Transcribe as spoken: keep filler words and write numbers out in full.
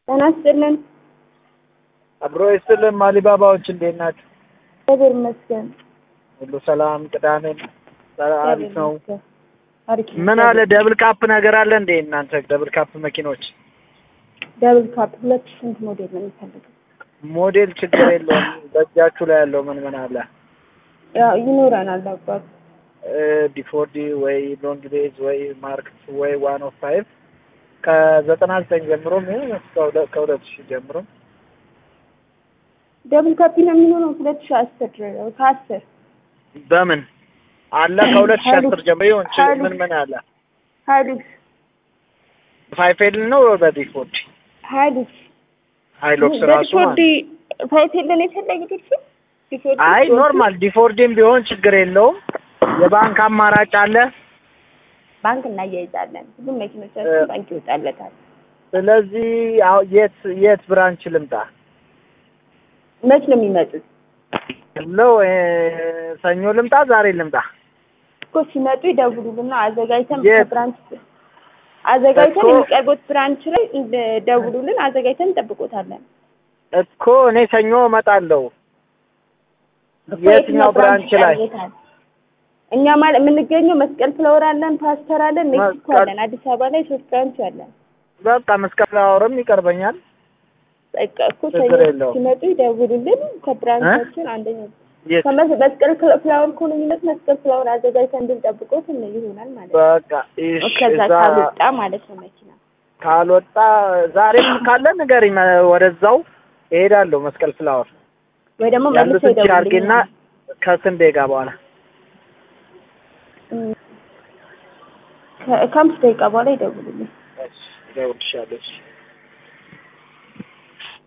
ተናስተልን አብሮ ይስጥልን ማሊባባዎች እንዴት ናችሁ? እግዚአብሔር ይመስገን ሁሉ ሰላም ቅዳሜን አሪፍ ነው። አሪፍ ምን አለ ደብል ካፕ ነገር አለ እንዴ እናንተ ደብል ካፕ መኪኖች? ደብል ካፕ ሁለት ስንት ሞዴል ነው የሚፈልገው? ሞዴል ችግር የለውም በእጃችሁ ላይ ያለው ምን ምን አለ? ያው ይኖራናል አባባ ዲፎርዲ ወይ ሎንግ ቤዝ ወይ ማርክ ወይ ዋን ኦፍ ፋይቭ ከዘጠና ዘጠኝ ጀምሮ ምን እስከ ከሁለት ሺህ ጀምሮ ደብል ካፕ ነው የሚኖረው ሁለት ሺህ አስር ድረስ ከአስር በምን አለ ከሁለት ሺህ አስር ጀምሮ ይሁን ምን ምን አለ? ሃይሉክስ ፋይፌል ነው በዲፎርዲ ሃይሉክስ ሃይሉክስ ራሱ ዲፎርዲ ፋይፌል ነው የተለገደው ዲፎርዲ አይ ኖርማል ዲፎርዲም ቢሆን ችግር የለውም። የባንክ አማራጭ አለ ባንክ እናያይዛለን ሁሉ መኪኖቻችን ባንክ ይወጣለታል። ስለዚህ አው የት የት ብራንች ልምጣ? መች ነው የሚመጡት? ነው ሰኞ ልምጣ ዛሬ ልምጣ? እኮ ሲመጡ ይደውሉልና አዘጋጅተን በብራንች አዘጋጅተን የሚቀርቡት ብራንች ላይ ደውሉልን አዘጋጅተን እንጠብቆታለን። እኮ እኔ ሰኞ እመጣለሁ። የትኛው ብራንች ላይ? እኛ ማለት የምንገኘው መስቀል ፍላወር አለን፣ ፓስተር አለን፣ ሜክሲኮ አለን። አዲስ አበባ ላይ ሶስት ብራንች አለን። በቃ መስቀል ፍላወርም ይቀርበኛል። በቃ እኮ ሲመጡ ይደውሉልን ከብራንቻችን አንደኛው ከመስ መስቀል ፍላወር ኮሎኒነት መስቀል ፍላወር አዘጋጅተን እንድንጠብቆት ነው ይሆናል ማለት ነው። በቃ እሺ ከዛ ካልወጣ ማለት ነው መኪና ካልወጣ ዛሬም ካለ ንገሪኝ ወደዛው እሄዳለሁ መስቀል ፍላወር ወይ ደግሞ መልሶ ይደውልልኝና ከስንት ደቂቃ በኋላ ከአምስት ደቂቃ በኋላ ይደውልልኝ። እሺ ይደውልልሻለሁ።